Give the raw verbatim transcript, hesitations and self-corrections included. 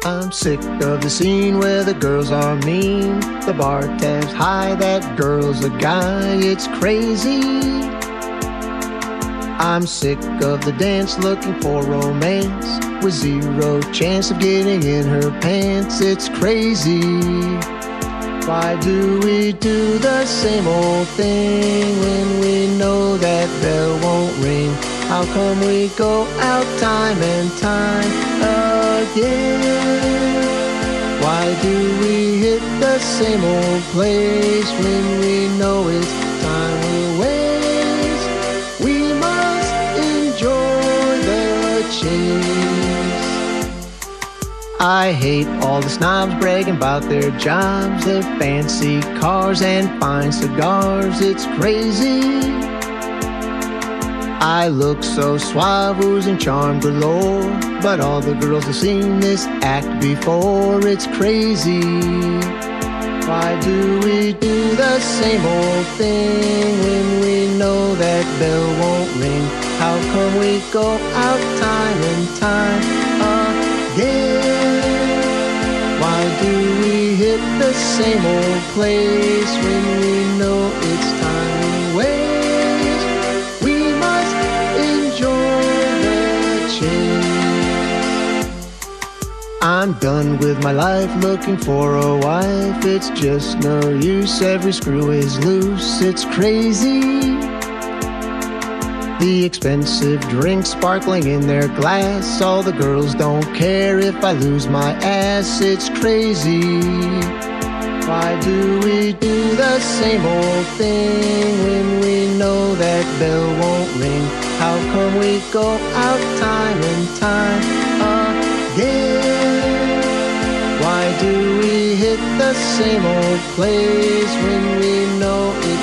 I'm sick of the scene where the girls are mean. The bar tab's high, that girl's a guy, it's crazy. I'm sick of the dance looking for romance, with zero chance of getting in her pants, it's crazy. Why do we do the same old thing when we know that bell won't ring? How come we go out time and time again? Why do we hit the same old place when we know it's time we'll waste? We must enjoy the chase. I hate all the snobs bragging about their jobs, their fancy cars and fine cigars, it's crazy. I look so suave, oozing charm galore, but all the girls have seen this act before, it's crazy. Why do we do the same old thing when we know that bell won't ring? How come we go out time and time again? Why do we hit the same old place when we know it's time we waste? I'm done with my life looking for a wife, it's just no use, every screw is loose, it's crazy. The expensive drinks sparkling in their glass, all the girls don't care if I lose my ass, it's crazy. Why do we do the same old thing when we know that bell won't ring? How come we go out time and time again? Why do we hit the same old place when we know it's